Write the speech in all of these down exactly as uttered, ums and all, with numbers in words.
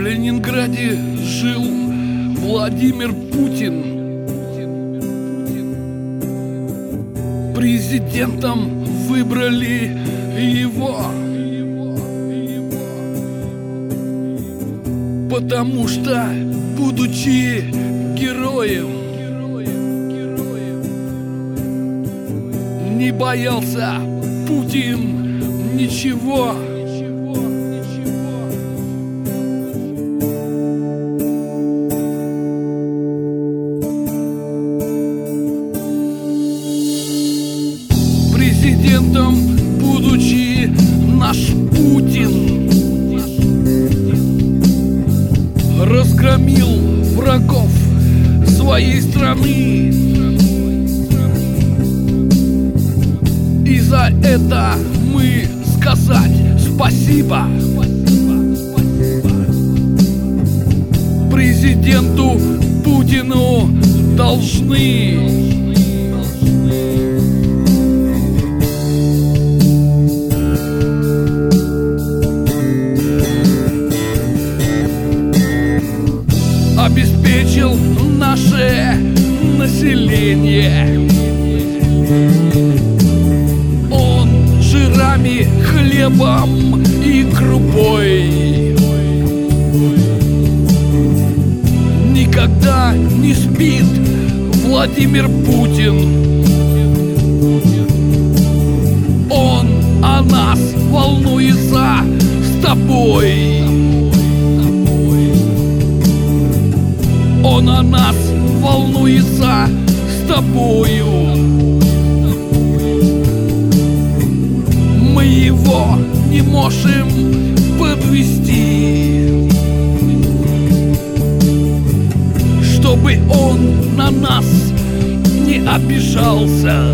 Ленинграде жил Владимир Путин. Президентом выбрали его, потому что, будучи героем, не боялся Путин ничего. Президентом, будучи, наш Путин разгромил врагов своей страны. И за это мы сказать спасибо президенту Путину должны. Обеспечил наше население он жирами, хлебом и крупой. Никогда не спит Владимир Путин. Он о нас волнуется с тобой. Он о нас волнуется с тобою. Мы его не можем подвести, чтобы он на нас не обижался,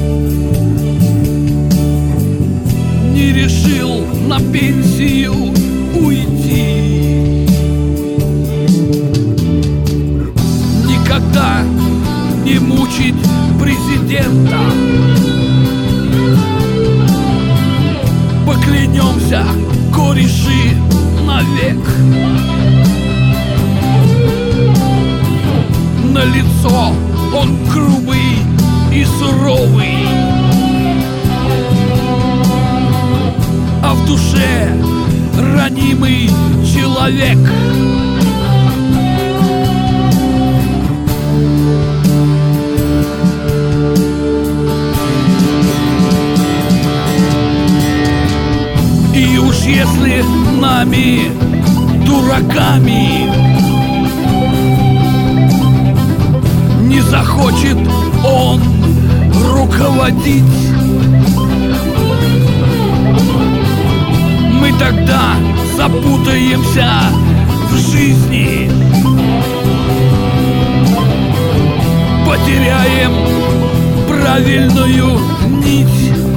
не решил на пенсию уйти. Никогда не мучить президента. Поклянемся, кореши, навек. На лицо он грубый и суровый, а в душе ранимый человек. И уж если нами, дураками, не захочет он руководить, мы тогда запутаемся в жизни, потеряем правильную нить.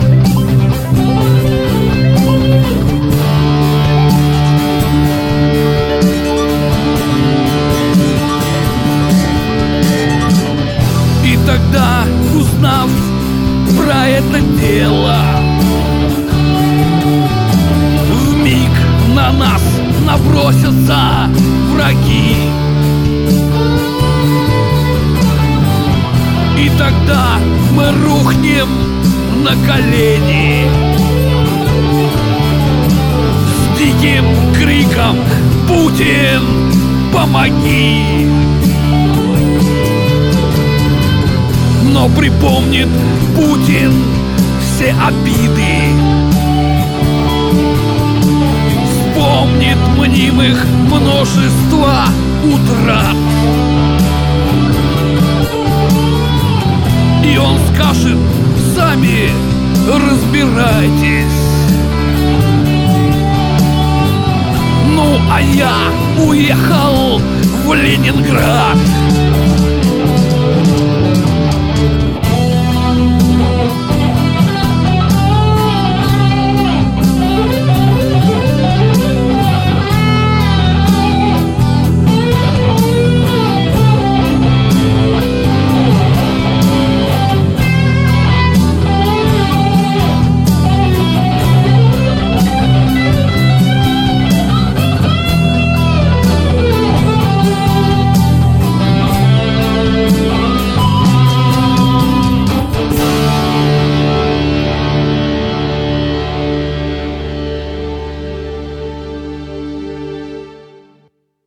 И тогда, узнав про это дело, вмиг на нас набросятся враги. И тогда мы рухнем на колени с диким криком: «Путин, помоги!» Но припомнит Путин все обиды, вспомнит мнимых множество утрат, и он скажет: сами разбирайтесь. Ну а я уехал в Ленинград.